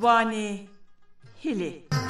ځواني هیلې.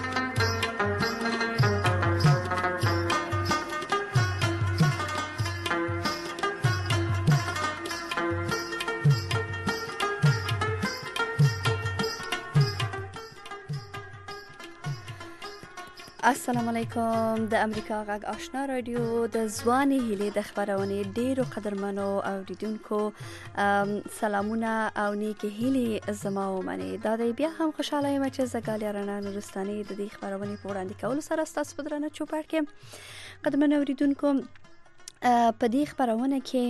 السلام علیکم. د امریکا غږ آشنا رادیو د ځواني هیلې د خبرونې ډیرو قدرمنو اوریدونکو سلامونه او نیکی هیلې زما ومني. دا دی بیا هم خوشاله یم چې زګالیا رڼا نورستاني د دې خبرونې په وړاندې کولو سره ستاسو په درنه چوپړ کې قدرمنو اوریدونکو په دې خبرونه کې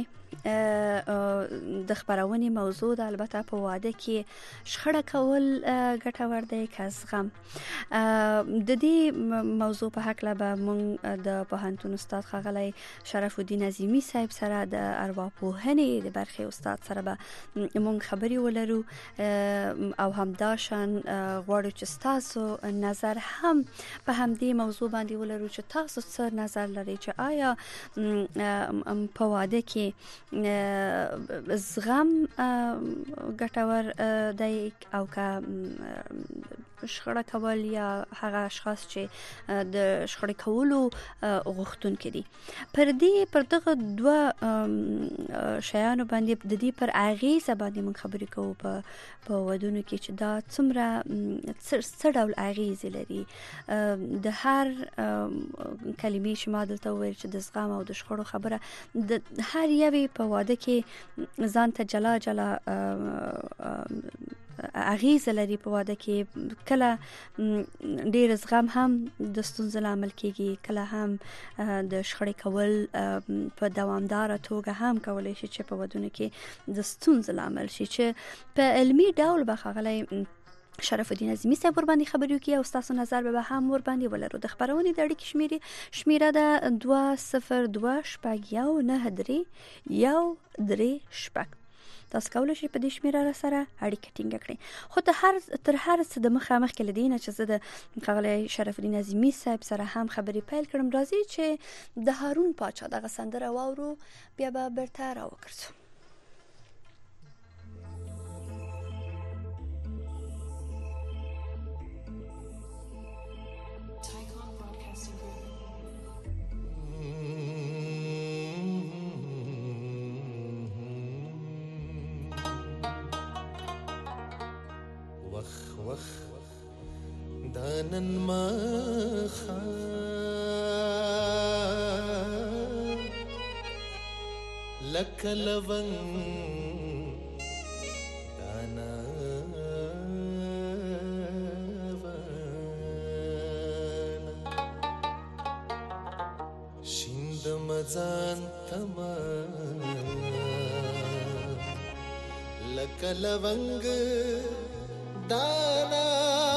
د خبرونې موضوع د البته په واده کې شخړه کول ګټور دی که زغم. د دې موضوع په هکله به موږ د پوهنتون استاد ښاغلی شرف الدین عظیمی صاحب سره د ارواپوهنې د برخې استاد سره به موږ خبرې ولرو او همداشان غواړو چې ستاسو نظر هم په همدې موضوع باندې ولرو چې تاسو څه نظر لرئ چې آیا په واده کې زغم ګټور دی او که شخړه کول یا هغه اشخاص چې د شخړې کولو غوښتونکي دي. پر دغه دوه شیانو باندې د دې پر اغیزه باندې موږ خبرې کوو په ودونو کې چې دا څومره څه ډول اغیزې لري. د هر کلمې چې ما دلته وویل چې د زغم او د شخړو خبره د هر یوې په واده کې ځان ته جلا جلا اغیزه لري. په واده کې کله ډیر زغم هم د ستونزو لامل کېږي، کله هم د شخړې کول په دوامداره توګه هم کولی شي چې په ودونو کې د ستونزو لامل شي. چې په علمي ډول به ښاغلی شرف الدین عظیمی صاحب ور باندې خبرې وکړي او ستاسو نظر به هم ور باندې ولرو. د خبرونې د اړیکې شمیره ده 20228313 تاسو کولی شئ په دې شمیره سره اړیکه ټینګه کړئ. خو تر هر څه د مخامخ کې لدینه چې زه د ښاغلی شرف الدین عظیمی صاحب سره هم خبرې پیل کړم، راځي چې د هارون پاچا دغه سندره واورو بیا به بیرته راوګرځو. دانن مخا لک لونگ دانا شند مزان تما لک لونگ دانا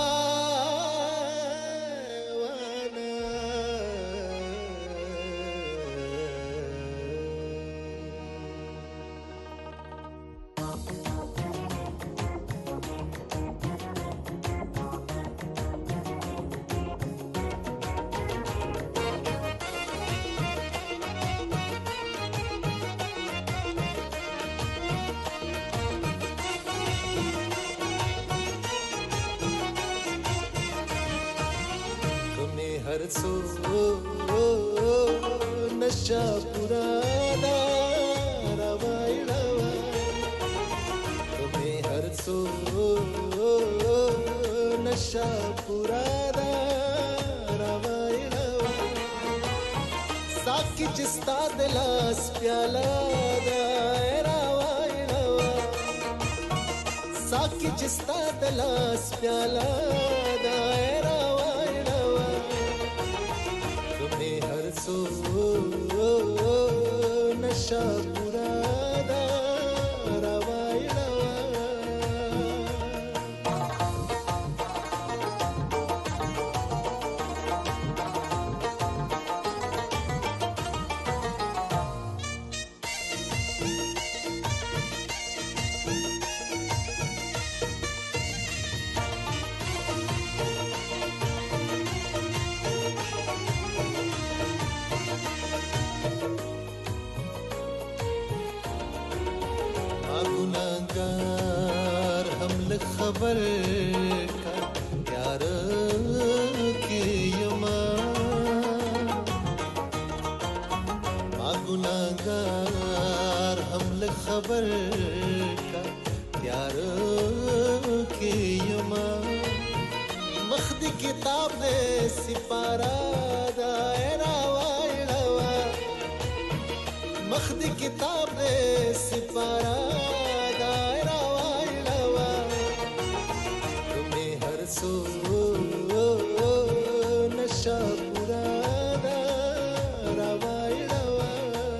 सो नशा पुराना रवाई रवा तुम्हें हर सो नशा पुराना रवाई रवा साकी जिस्ता दिलास प्याला रवाई रवा साकी जिस्ता दिलास प्याला नशा पुराना रवाई रवा खबर का خبر کا تیارو کې یما مخ دې کتاب دې سپارا دایرا وایلوا مخ دې کتاب دې سپارا دایرا وایلوا تمه هر سو نشا پورا دایرا وایلوا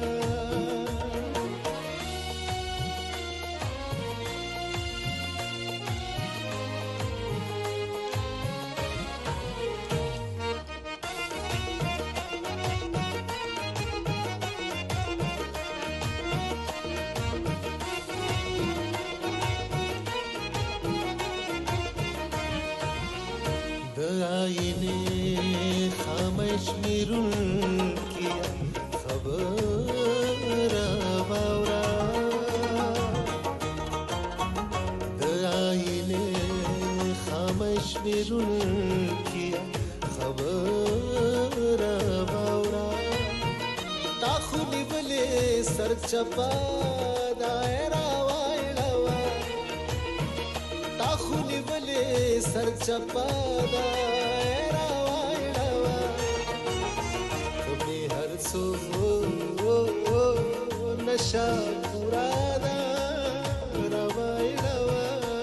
आईने खामोश मिरुल किया खबर बावरा आईने खामोश मिरुल किया खबर बावरा ताखुली बले सर चपा दायरा वाइलवा ताखुली बले सर चपा दायरा वाइलवा तुम्हें हर सो नशा पूरा दायरा वाइलवा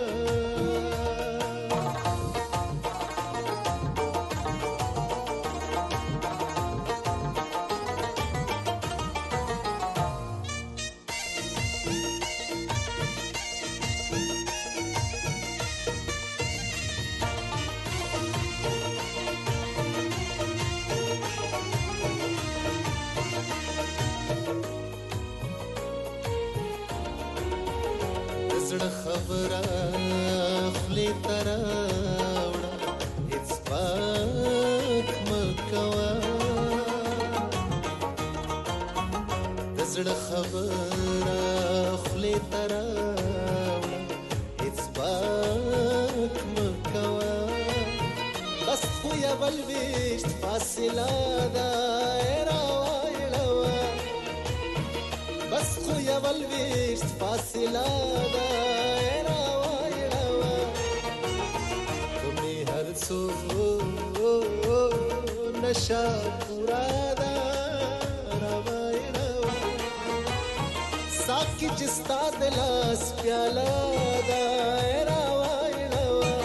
زړه خبره خلی تراوړه هیڅ پاک مکوا زړه خبره خلی تراوړه هیڅ پاک مکوا بس خو یا بلويشت فاصله دایره وایلوا بس خو یا بلويشت فاصله دایره وایلوا تمه هر سو نشا پورا دایره وایلوا ساکی چستا دلاس پیالا دایره وایلوا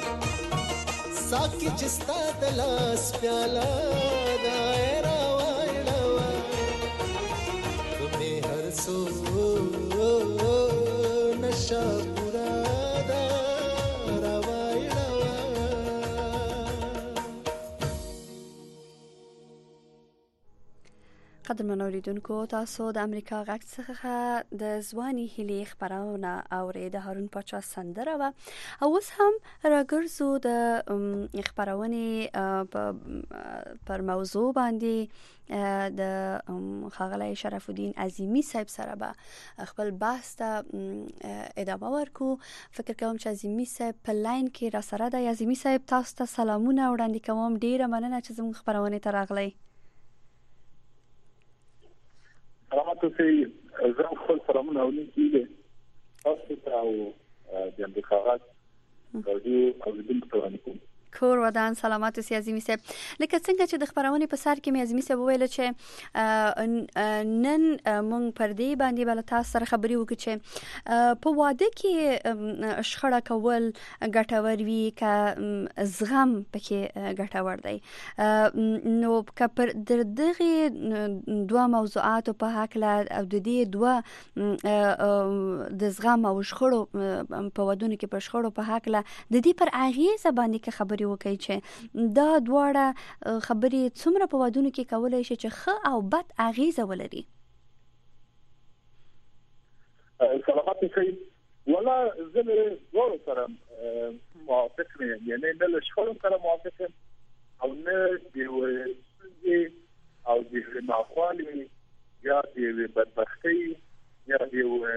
ساکی چستا دلاس پیالا دایره وایلوا تمه هر سو نشا پورا دایره وایلوا قدرمن اوریدونکو تاسو د امریکا غږ څخه د ځواني هلي خبرونه اورئ د هارون پاچا سندره و او اوس هم راګرځو د خبرونه پر موضوع باندې د ښاغلی شرف الدین عظیمی صاحب سره به خپل بحث ته ادامه ورکو. فکر کوم چې عظیمی صاحب په لاین کې را سره دی. عظیمی صاحب تاسو ته سلامونه وړاندې کوم. ډیره مننه چې زموږ خبرونه ته راغلی. سلامات اوسئ. زه خپل سلامونه اولیږي تاسو ته او د امریکا غږ راډیو اوریدونکو ته وړاندې کوم. کور ودان سلامات اوسئ عظیمی صاحب. لکه څنګه چې د خبرونه په سر کې مې عظیمی صاحب وویل چې نن مونږ پر دې باندې بل تاسو سره خبرې وکړو چې په واده کې شخړه کول ګټور وي که زغم پکې ګټور دی. نو که پر دغه دوه موضوعاتو په هکله او د دې دوه د زغم او شخړو په ودونو کې پر شخړو په هکله د دې پر اغیزه باندې کې خبرې وکړي چې دا دواړه خبرې څومره په ودونو کې کولای شي چې ښه او بد اغیزه ولري. سلامات اوسئ. ولا زه له ډول سره موافق یم، یعنی نه له شخړو سره موافق یم او نه د او د ناخوالي یا د بدبختۍ یا د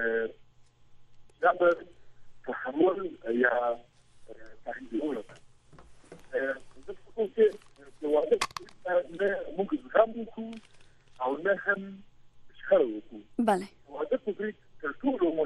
صبر تحمل یا تحمل. زه فکر چې د واده نه موږ زغم وکړو او نه هم شخړه وکړو. بله. واده په تر ټولو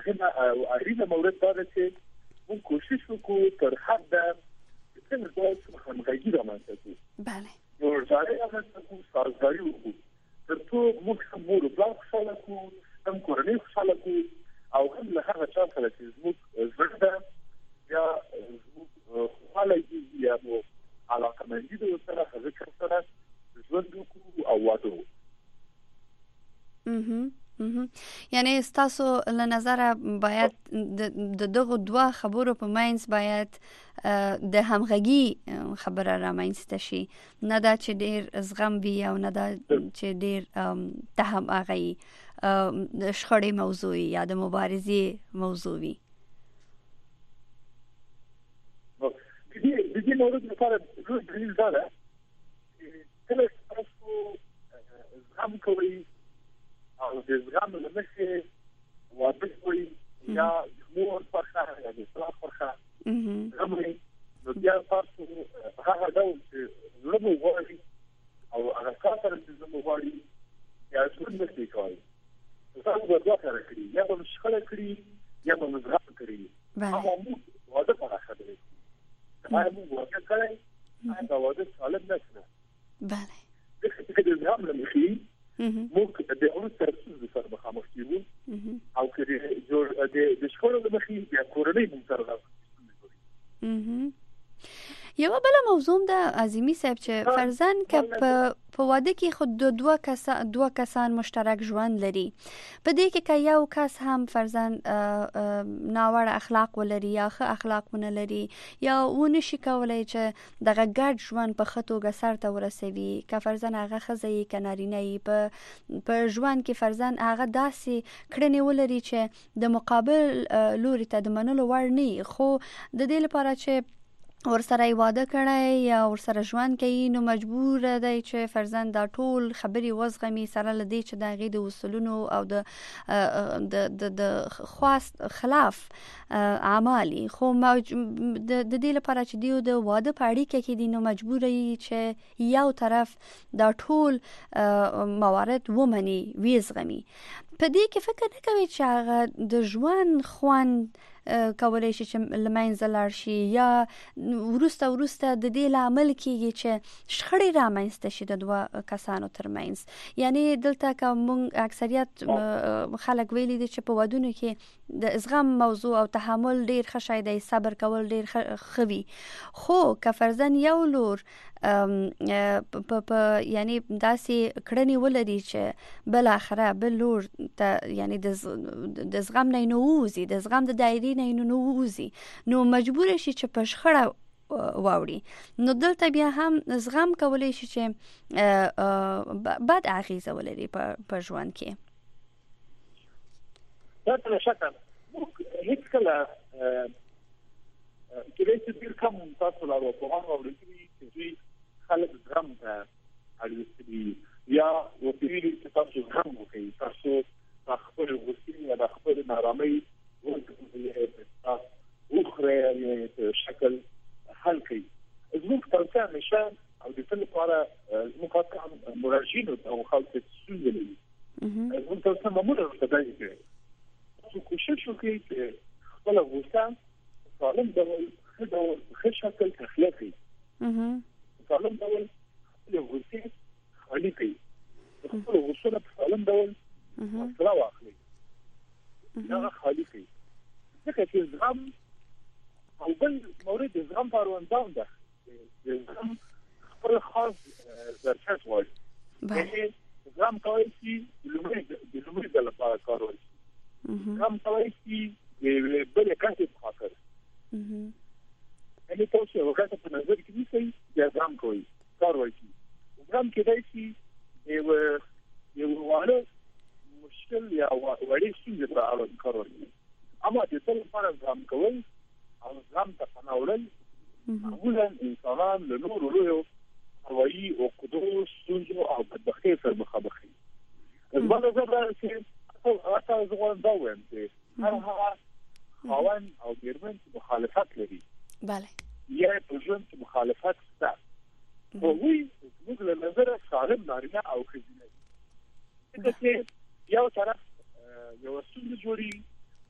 اولین مورد دا چې موږ کوشش وکړو تر حده څنګه دا همغږي رامنځته کړو. بله. نو ځای رامنځته کړو، سازګاري وکړو ترڅو موږ هم مور او پلار خوشاله کړو، هم کورنۍ خوشاله کړو او هم له هغه چا سره چې زموږ زړه ده یا زموږ خواله دي یا مو علاقمندي ده سره هغه چا سره ژوند وکړو او واده وکړو. یعنی تاسو له نظر باید د دغه دوه خبرو په منځ باید د همغږي خبره رامنځته شي، نه دا چې ډیر زغم وي او نه دا چې ډیر تهم اغي د شخړې موضوع یا د مبارزې موضوع وي. د دې مورد لپاره ډېر دلیل ده چې کله تاسو زغم کوئ او د زغم له مخې واده کوي یا مور فرخه یا د پلار فرخه زغمي، نو بیا تاسو هغه ډول چې زړه مو غواړي او هغه کار سره چې زړه مو غواړي یا ژوند نشي کولی، تاسو به دوه کار کړئ، یا به شخړه کړئ یا به زغم کړئ. هغه موږ واده په خبره کوي، هغه موږ واده کړی هغه واده سالم نه کړ. بله. د زغم له مخې موږ د اورو ترڅو سره مخامخ کیږو او کله د شخړو د مخې بیا کورنۍ موږ سره راځي. یو بل موضوع د عظیمی صاحب چې فرضاً که په واده کې خود دوه کسان مشترک ژوند لري، په دې کې که یو کس هم فرضاً ناوړه اخلاق ولري یا ښه اخلاق ونه لري یا ونشي کولای چې دغه ګډ ژوند په ښه توګه سر ته ورسوي، که فرضاً هغه ښځه یې که نارینه یې په ژوند کې فرضاً هغه داسې کړنې ولري چې د مقابل لوري ته د منلو وړ نه، خو د دې لپاره چې ورسره واده کړی یا ورسره ژوند کوي نو مجبور دی چې فرضاً دا ټول خبرې وزغمي، سره له دې چې د هغې د اصولونو او د خواست خلاف اعمالي، خو د دې لپاره چې دیو د واده په اړیکه کې دی نو مجبور دی چې یو طرف دا ټول موارد ومني ویزغمي. په دې کې فکر نه کوي چې هغه د ژوند خوند کولای شي چې لمنځه لاړ شي یا وروسته د دې لامل کېږي چې شخړې رامنځته شي د دوه کسانو ترمنځ. یعنی دلته که موږ اکثریت خلک ویلي دي چې په ودونو کې د زغم موضوع او تحمل ډیر ښه شی دی، صبر کول ډیر ښه وي، خو که فرضاً یو لور یعنی داسې کړنې ولري چې بل آخره بل لور ته یعنی د زغم نه نووزي، د زغم د دایرې نه نووزي، نو مجبور شي چې په شخړه واوړي، نو دلته بیا هم زغم کولی شي چې بد اغیزه ولري په ژوند کې. دا څه شکه موږ هیڅ کله کله چې ډیر کم تاسو لا وګورئ او چې دوی خلک زغم ته اړ دي یا وکړي چې تاسو زغم وکړئ، تاسو خپل غوښتنې یا خپل نارامۍ ورته اوخره شکل حل کړئ. زموږ ترڅه نشه او د ټول لپاره زموږ کار مراجعین او خلک څه دي زموږ ترڅه معمولا ورته دی تاسو کوشش وکړئ چې خپل غوښتنه سالم ډول ښه شکل تخلیق کړئ، سالم ډول خپل غوښتنې خالي کړئ، خپل غوښتنه په سالم ډول مسله واخلئ، هغه خالي کړئ. ځکه چې زغم او بل مورد د زغم پروندام ده، د زغم خپل خاص ظرفیت غواړي. یعنې زغم کولی شي د لومړي ځل لپاره کار وشي، زغم کولی شي د بلې کسې په خاطر، یعنې تاسو یوه کسه په نظر کې نیسئ بیا زغم کوئ کار وشي. زغم کېدای شي یو واړه مشکل یا وړې ستونزې ته اړوند کار وشي، اما د ټول لپاره زغم کول او زغم ته پناه وړل معمولا انسانان له نورو لویو هوایي عقدو ستونزو او بدبختیو سره مخامخ وي. زما نظر دا چې حتی زه غواړم دا ووایم چې هر هغه خاوند او مېرمن چې مخالفت لري یا په ژوند کې مخالفت شته، خو هغوی زموږ له نظره سالم نارینه او ښځینه دي. ځکه چې یو طرف یوه ستونزه جوړي،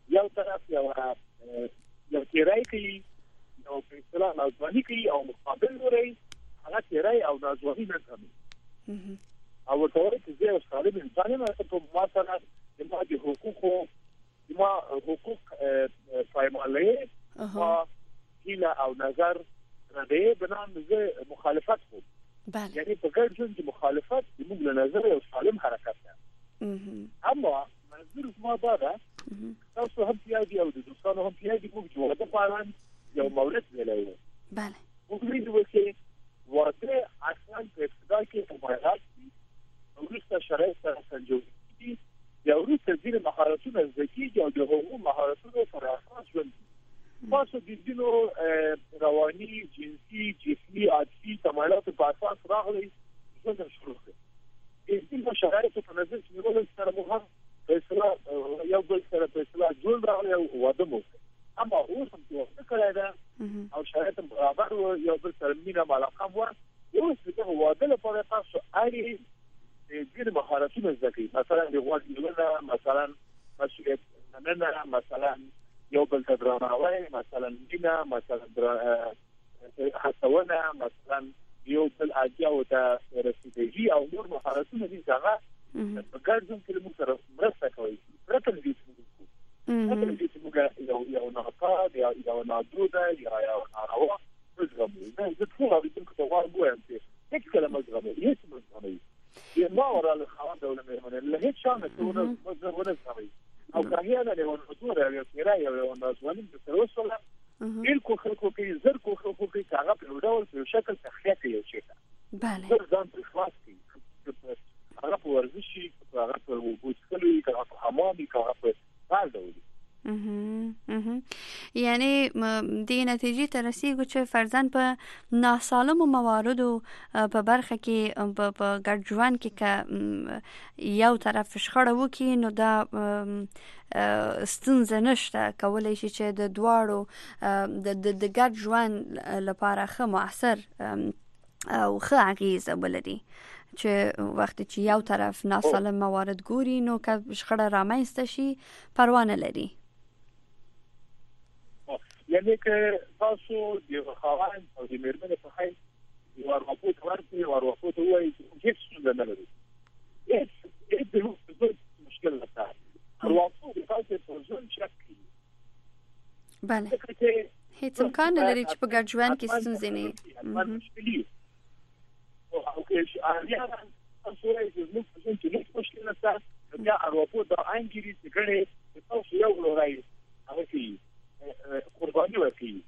یو طرف یو تیرای کوي نو په اصطلاح نازواني کوي او مقابل لوري هغه تیرای او نازواني نه کوي او ورته وایي چې زه سالم انسان یم چې په ما سره د ما حقوق پایمالي او هیله او نظر ردی بنام زه مخالفت کوم یعنی په ګډ ژوند کې مخالفت د موږ له نظر یو سالم حرکت ده اما منظور ما دا ده تاسو هم پیاده او د دوستانو هم پیاده موږ جوړه په اړه یو مورد ویلای بله موږ ویلو چې واده اصلا په ابتدا کې په مهارت او وروسته شرایط سره سنجوړي یا وروسته ځینې مهارتونه زده کېږي او د هغو مهارتونو پر اساس ژوند تاسو د ځینو رواني جنسي جسمي عاطفي تمایلاتو په اساس راغلي ژوند شروع کړئ د ځینو شرایطو په نظر کې نیولو سره مو هم په اصطلاح یو بل سره په اصطلاح ژوند راغلی او واده مو اما اوس هم څه کړی ده او شرایط برابر یو بل سره مینه علاقه وه اوس دغه واده لپاره تاسو اړین ځینې مهارتونه زده کړئ مثلا د غوږ نیونه مثلا مسؤلیت مننه مثلا یو بل ته درناوی مثلا مینه مثلا هڅونه مثلا یو بل اړتیاو ته رسیدګي او نور مهارتونه دي چې هغه په ګډ ژوند کې موږ سره مرسته کوي پرته له دې چې موږ یو ناقص یا یو نادود یا یو ناروا زغمو زه ټول اړین څه وایم چې هیڅ کلمه زغمو هیڅ مزغمو ما ورا الخوان دولة مهمة اللي هيك شامل ونزغمي او كاهيانا اللي هو الحضور يا كراية او النازوانين بسروسولا إلكو خلقو كي زركو خلقو كي تعغب الودول في شكل تخياتي يوشيكا زر دان بالخلاص كي تعغب ورزشي تعغب وجود خلوي تعغب حمامي تعغب فعل دولي یعنی د نتیجې ته رسیږو چې فرضاً په ناسالمو مواردو په برخه کې په ګډ ژوند کې که یو طرف شخړه وکړي نو دا ستونزه نشته کولی شي چې د دواړو د ګډ ژوند لپاره ښه مؤثر او ښه اغیزه ولري چې وخت چې یو طرف ناسالم موارد ګوري نو که شخړه رامنځته شي پروا نه لري یعنی که تاسو د خاوند او د مېرمنې په حیث یو راپورټ ورکړئ او راپورټ ووایي چې هیڅ ستونزه نه لري هیڅ مشکل نشته راپورټ تاسو په ژوند شک کوي بله هیڅ امکان نه لري چې په ګډ ژوند کې ستونزې نه وي او که احیانا تاسو وایي چې موږ په ژوند کې هیڅ مشکل نشته بیا راپورټ دا انګیري چې ګڼې تاسو یو لوري هغه کوي قرباني ورکړي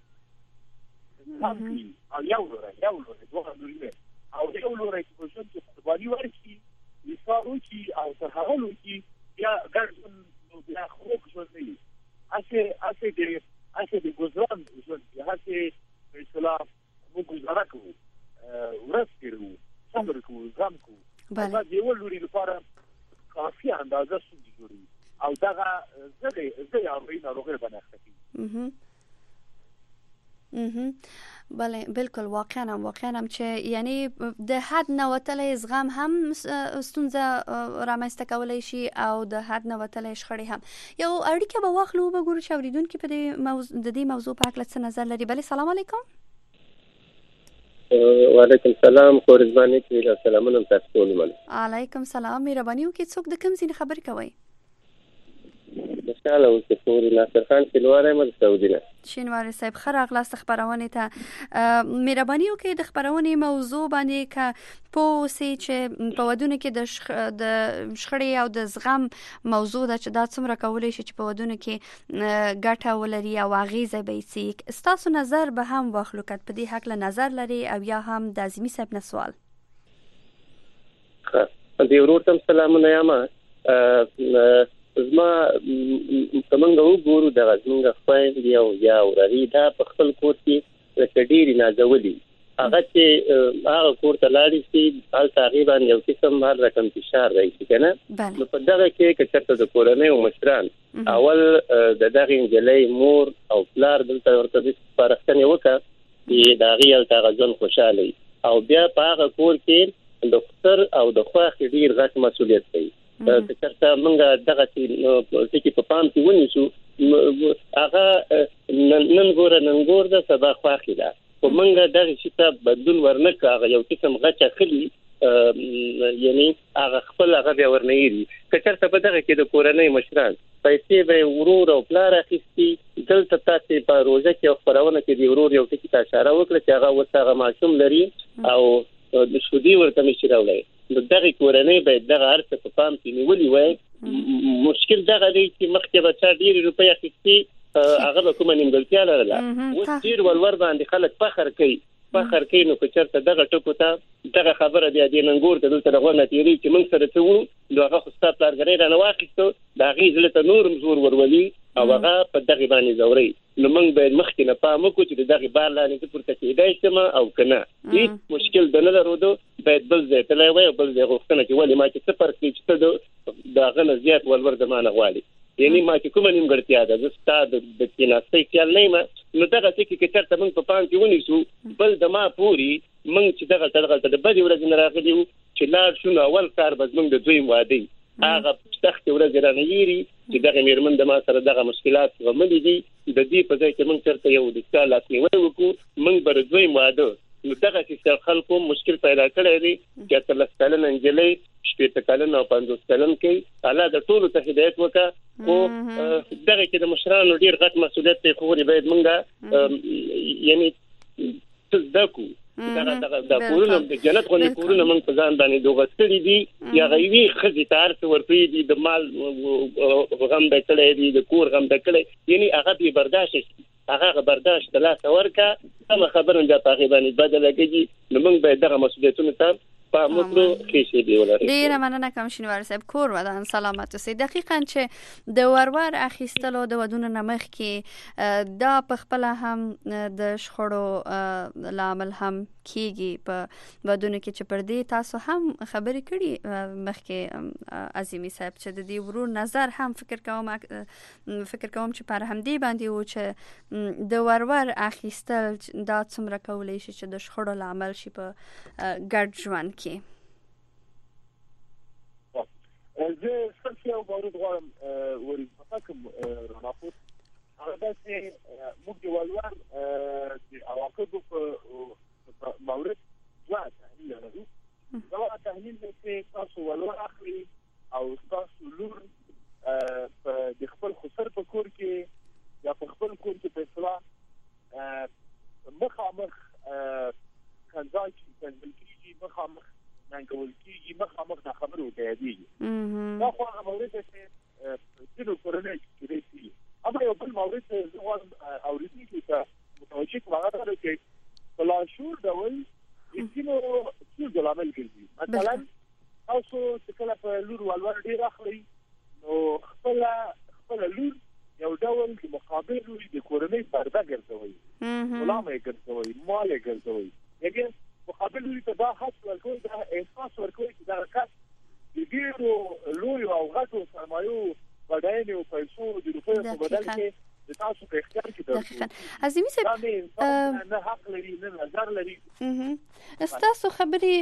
او یو لوري دوه لوري او یو لوري چې په ژوند کې قرباني ورکړي ایثار وکړي او تحول وکړي بیا ګډ بیا خوږ ژوند نه وي هسې د ګذران ژوند کې هسې په اصطلاح موږ ګذاره کوو ورځ تېروو صبر کوو زغم کوو دا د یو لوري لپاره کافي اندازه ستونزې جوړوي او دغه زه یاروي ناروغۍ باندې اخته کوي بله بالکل واقعا هم چې یعنی د حد نه وتلی زغم هم ستونزه رامنځته کولی شي او د حد نه وتلی شخړې هم یو اړیکه به واخلو وګورو چې اورېدونکي په دې موضوع په هکله څه نظر لري بله سلام علیکم وعلیکم السلام خورزبانی کې سلامونه تاسو ټول مننه علیکم السلام مهرباني وکړئ څوک د کوم ځای نه خبرې کوئ مشاله اوس پوری ناصر خان شینواری مل سعودي شینواری صاحب خیر اغلاس خبرونه ته مهرباني وکړئ د خبرونه موضوع باندې ک پوسې چې په ودونه کې د شخړې او د زغم موضوع ده چې دا څومره کولای شي چې په ودونه کې ګټه ولري او اغیزه به سي تاسو نظر به هم واخلو کټ په دې حق له نظر لري او یا هم د ازمی صاحب نه سوال دی ورته سلامونه یما زما څنګه وګورو د غزمنګ خپل یو یا ورری دا په خپل کور کې ډېری نازولي هغه چې هغه کور ته لاړ شي حال تقریبا یو قسم هر رقم فشار راځي کنه نو په دغه کې کچته د کورنۍ او مشران اول د دغه انجلۍ مور او پلار دلته ورته د فرښتنه وکړه چې داغي التغزن خوشاله او بیا په هغه کور کې د خطر او د خواخ ډیر غټ مسؤلیت دی چې ترته موږ دغه چې په پام کې ونیسو هغه نن ګور د سبا خواخي ده په منګه دغه شي ته بدلون ورنکه هغه یو قسم غچا خلی یعنی هغه خپل هغه بیا ورنېری کچر ته په دغه کې د کورنۍ مشران پیسې به ورور او پلار اخیستي دلته تاسو په روزه کې خبرونه کې دی ورور یو ټکی ته اشاره وکړه چې هغه وسه معصوم لري او د شودي ورته نشي راولای دغه کورنۍ به دغه ارڅ په پام کې نیولې وای مشکل دغه دی چې مخکې به چا ډیر روپۍ اخیستي هغه به کومه نیمګړتیا لرله اوس ډیر ولور باندې خلک فخر کوي نو که چېرته دغه ټکو ته دغه خبره بیا د ننګور ته دلته غوښنه تیری چې موږ سره څه وو نو هغه خو ستا پلارګرۍ رانه واخیستو د هغې زړه ته نورم زور ورولي او هغه په دغې باندې ځورئ نو موږ باید مخکې نه پام وکړو چې د دغې بار لاندې زه پورته کېدای شم او که نه هېڅ مشکل د نه لرودو باید بل ځای تللی وای او بل ځای غوښتنه چې ولې ما چې څه فرق دی چې ته د هغه نه زیات ولور د ما نه غواړي یعنی ما چې کومه نیمګړتیا ده زه ستا د کېناستۍ خیال نه یم نو دغه څه کې که چېرته موږ په پام کې ونیسو بل د ما پورې موږ چې دغلته د بدې ورځې نه راغلي وو چې لاړ شو نو اول کار به زموږ د دویم واده وي هغه سختې ورځې رانه هېري چې دغه مېرمن د ما سره دغه مشکلات زغملي دي د دې په ځای کې موږ چېرته یو د چا لاسنیوی وکړو موږ به د دویم واده نو دغه خلکو مشکل پیدا کړی دی چې 18 کلن نجلۍ 18 کلن او 50 کلن کې الله د ټولو ته هدایت وکړه خو دغه کې د مشرانو ډیر غټ مسؤلیت دی خو باید مونږه یعنی تزدکو دا کورونه د جنت غونې کورونه مونږ په ځان باندې دوغه ستړي دي یا غوي خزي تار څه ورته دي د مال غم د کړي دي د کور غم د کړي یعنی هغه به برداشت د لاس ورکا هم خبرونه د تغیبانی بدل کېږي نو موږ باید دغه مسؤلیتونه ته په مطلو کې دی ولري ډیر مننه کمشنوار صاحب کور ودان سلامت اوسئ دقیقاً چې د ورور اخیستلو د ودونو نمخ کې دا په خپل هم د شخړو لامل هم کیږي په ودونو کې چې پر دې تاسو هم خبرې کړي مخکې عظیمی صاحب چې د دې ورور نظر هم فکر کوم چې پر همدې باندې و چې د ورور اخیستل دا څومره کولای شي چې د شخړو لامل شي په ګډ ژوند کې زه څه یو بارود غواړم ورته راپور هغه چې موږ د ولور د عواقبو په مورد دوا تحلیل لرو دا تحلیل چې تاسو ولور اخلي او تاسو لور په خپل خسر په کور کې یا په خپل کور کې په اصلاح مخامخ کنځای چې مخامخ ننګول کېږي مخامخ د خبرو ته یادېږي دا خو هغه مورد چې ټول کورنۍ کې دی اما یو بل مورد چې اوریدونکو ته متوجه کوم هغه دا چې بلاشور ډول یتینو څو ډول ګرځي مثلا تاسو چې کله په لور ولور ډیر اخلي نو خپل لور یو ډول د مقابل لوري د کورنۍ پرده ګرځوي غلامه ګرځوي مال ګرځوي یګي مقابل لوري ته دا حق ورکوي دا احساس ورکوي چې دا کار د ډیرو لوی او غټو سرمایو بداینه او پیسو د روپیو په بدل کې د تاسو په اختیار کې درځي عظیمی صاحب نه حق لري نه نظر لري تاسو خبري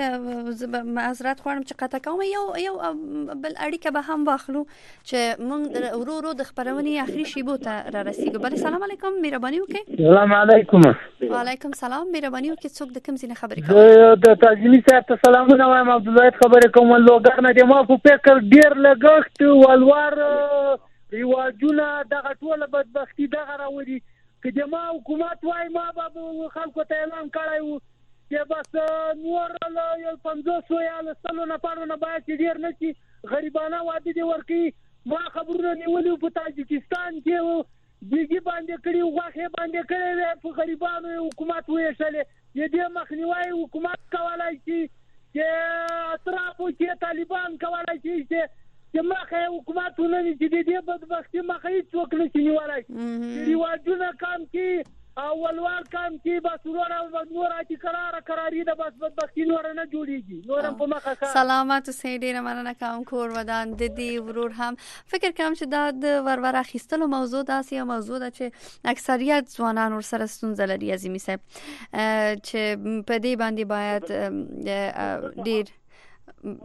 معذرت غواړم چې قطع کوم یو بل اړیکه به هم واخلو چې موږ ورو د خبرونې اخري شیبو ته را رسیدو بل سلام علیکم مهرباني وکړئ سلام علیکم وعلیکم سلام مهرباني وکړئ څوک د کوم ځای خبرې کوي د تعظیمی صاحب ته سلامونه وایم عبدالله خبرې کوم لوګر نه دی ما په فکر ډیر لګښت ولور ریواجونه دغه ټوله بدبختی دغه راوړي که د ما حکومت وای ما به خلکو ته اعلان کړی و چې بس نور له 500 یا له 100 نفرو نه باید چې ډېر نه شي غریبانه واده دې ورکوي ما خبرونه نیولي په تاجکستان کې بیګي باندې کړي غوښې باندې کړی وی په غریبانو حکومت ویشلې د دې مخنیوی حکومت کولی شي چې اطرافو کې طالبان کولی شي چې مخه حکومتونه چې د دې بدبختی مخه هیڅوک نشي نیولای ریواجونه کم کی او ولور کم کی بس ورونه چې قراری ده بس بدبختی نور نه جوړیږي نورم په مخه سلامت اوسئ ډیره مننه کوم کور ودان د دې ورور هم فکر کوم چې دا د ورور اخیستلو موضوع داسې یو موضوع ده چې اکثریت ځوانان ورسره ستونزه لري عظیمی صاحب چې په دې باندې باید ډیر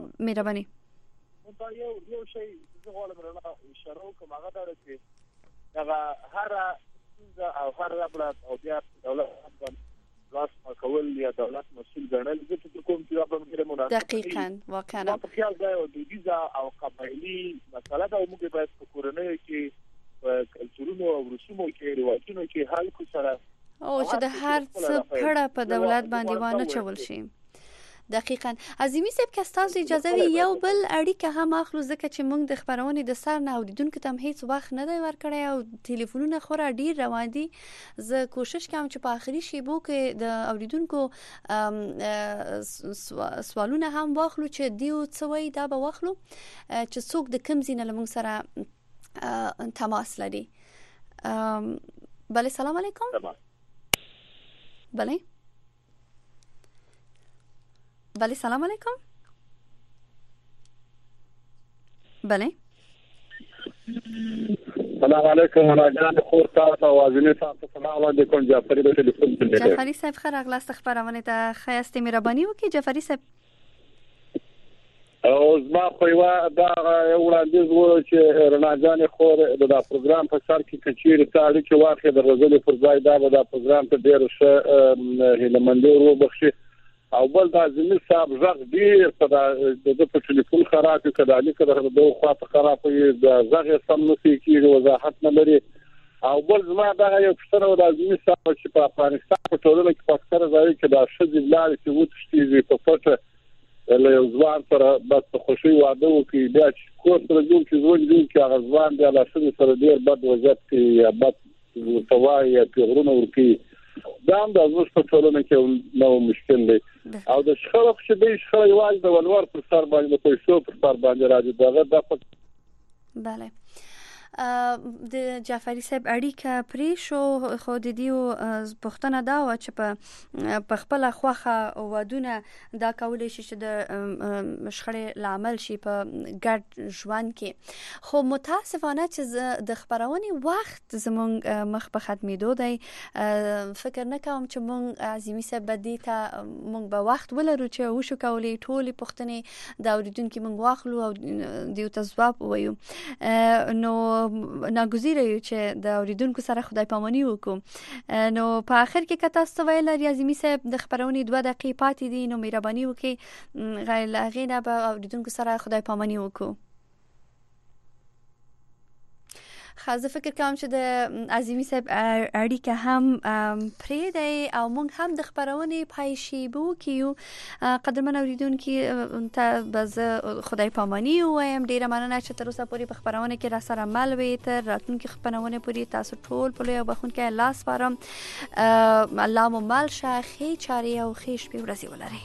مهرباني دا یو شی زه غواړم اشاره وکړم هغه دا چې دا هر او هر ربط او بیا دولت لاس کول یا دولت مسؤل ګڼل چې کوم چې په مخه مناسب دقیقاً واقعا په خیال دا او د ویزا او قبایلی مسله دا موږ باید په کورنۍ کې کلتورونو او رسومو کې رواجونو کې حل کو سره او چې د هر څه پړه په دولت باندې وانه چول شي. دقیقاً عظیمی صاحب که تاسو اجازه وي یو بل اړیکه هم اخلو ځکه چې موږ د خبرونې د سر نه اوریدونکو ته هیڅ وخت نه دی ورکړی او ټلیفونونه خورا ډیر روان دي. زه کوشش کوم چې په آخري شیبو کې د اوریدونکو سوالونه هم واخلو چې دیو څه وایي دا به واخلو چې څوک د کوم ځای نه لمونږ سره تماس لري. بله سلام علیکم. بله بله سلام علیکم. بله سلام علیکم راجان خور تاسو اوازونه تاسو سلام علیکم جعفری به تلیفون ته جعفری صاحب خیر اغلاست خبرونه ته خیاسته مهرباني وکي جعفری صاحب. او زما خو یو دا وړاندیز وو چې رناجان خور دا پروګرام په سر کې کچیر تاریخ واخې د رزل پر ځای دا پروګرام ته ډیر ښه هلمندې ورو بخشي او بل د ازمیر صاحب ځغ ډیر په د ټلیفون خراب کړه لیکه د دوه خواته خراب وي د ځغ سم نشي کیږي وضاحت نه لري. او بل زما دا یو څه د ازمیر صاحب چې په افغانستان په ټولنه کې فکر راځي چې دا شذ بلاد چې وټشتي په پټه له یو ځوان سره بس خوشي واده وکړي بیا چې کور سره جوړ چې ځوان جوړ چې هغه ځوان بیا له شذ سره ډیر بد وضعیت کې یا بد توای یا پیغورونه ورکی دا هم د زموږ په ټولنه کې نو مشکل دی. او د شخړو چې د شخړې واج د ولور پر سر باندې د پیسو پر سر باندې راځي دغه د بله د جعفری صاحب اړیکه پرې شو خو د دیو پښتنه دا و چې په خپل خوخه ودونه دا کولای شي چې د مشخړې لامل شي په ګډ ژوند کې. خو متاسفانه چې د خبرونې وخت زمونږ مخ په ختمېدو دی فکر نه کوم چې مونږ عظیمی صاحب بدی ته مونږ به وخت ولرو چې وشو کولې ټولې پښتنې د اوریدونکو مونږ واخلو او دیو ته ځواب وایو. نو ناګزیره یو چې د اوریدونکو سره خدای پاماني وکړو. نو په اخر کې کته تاسو ویل عظیمی صاحب د خبرونې 2 دقیقې پاتې دي نو مهرباني وکړئ غیر نه به اوریدونکو سره خدای پاماني وکړو. خاصه فکر کوم چې د عظیمی صاحب اړیکه هم پرې دی او موږ هم د خبرونې پای شیبو کیو قدرمن اوریدونکو ته بز خدای پاماني وایم. ډیره مننه چې تر اوسه پورې په خبرونه کې را سره مل وې تر راتلونکي خبرونه پورې تاسو ټول په لوی بخونکې الله سپارم. الله مو مل شه خې چاري او خې شپې ورځي ولري.